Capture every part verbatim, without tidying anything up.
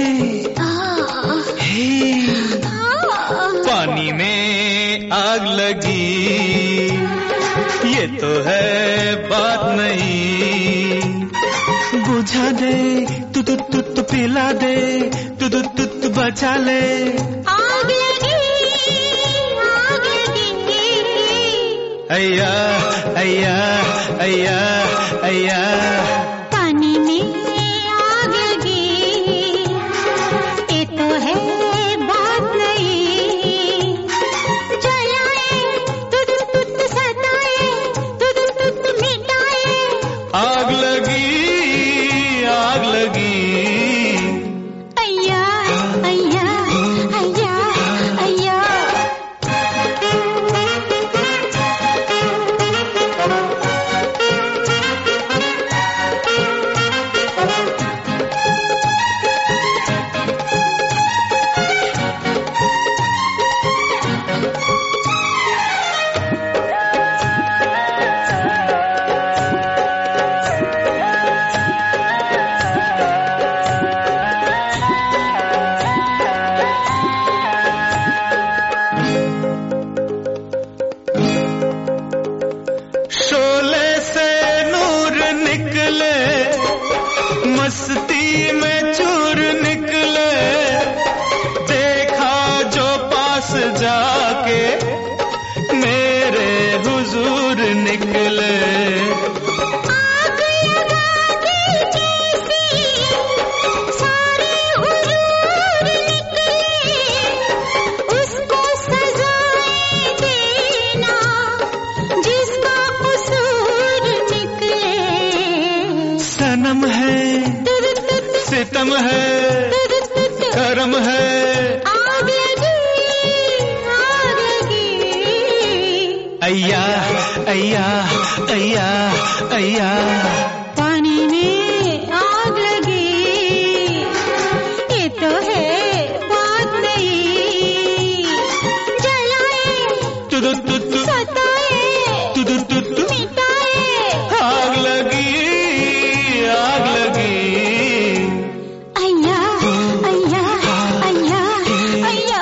हे पानी में आग लगी, ये तो है बात नहीं। बुझा दे तू तू तू तू पिला दे, तू तू तू तू बचा ले। आग लगी, आग लगी, अय्या अय्या अय्या अय्या। पानी में आग लगी, ये तो है बात नहीं। जलाए तू तू तू तू सताए, तू तू तू तू मिटाए। आग लगी, आग लगी, अय्या अय्या अय्या अय्या। शोले से नूर निकले, मस्ती में चूर निकले। देखा जो पास जाके मेरे हुजूर निकले। आग लगा दी जैसी सारे हुजूर निकले, उसको सजाएं देना जिसका कसूर निकले। सनम है, सितम है, करम है। आग लगी, आग लगी, अय्या अय्या अय्या अय्या। पानी में आग लगी, ये तो है बात नहीं। जलाए तू तू तू तू सताए, तू तू तू तू मिटाए। आग लगी, आग लगी, अय्या अय्या अय्या अय्या।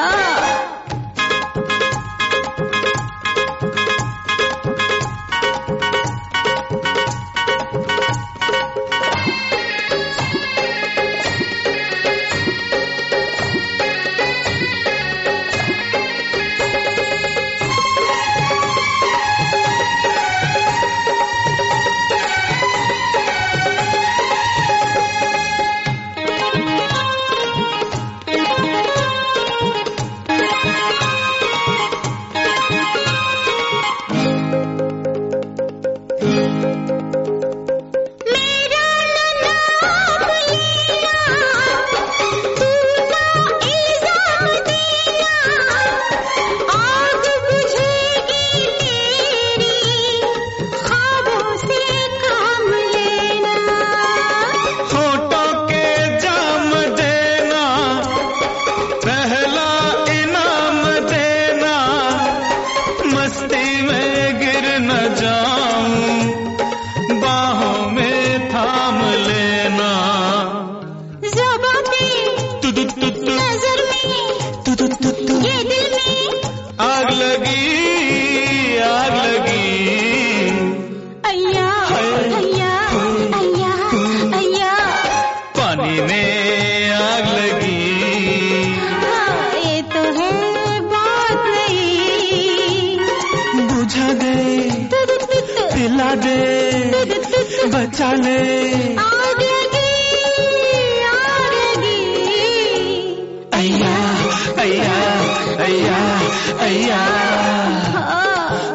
मेरा नाम लिया, तू ना इल्जाम दिया। आग बुझेगी मेरी, ख्वाबों से काम लेना। होठों के जाम देना, पहला इनाम देना। मस्ती में गिर न जाऊं, बाहों में थाम लेना। ज़ुबां पे, तू तू तू तू नज़र में, तू तू तू तू ये दिल में। आग लगी, आग लगी, अय्या अय्या अय्या अय्या। पानी में आग लगी। हाँ, ये तो है बात नहीं। बुझा दे, तू तू तू तू, पिला दे, तू तू तू तू। बचा ले। आग लगी, आग लगी, अय्या अय्या अय्या अय्या। हाँ,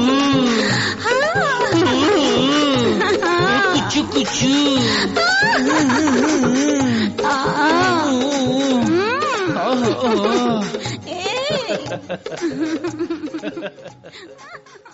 हाँ, कुछ कुछ हाँ, ओह, ओह। ए।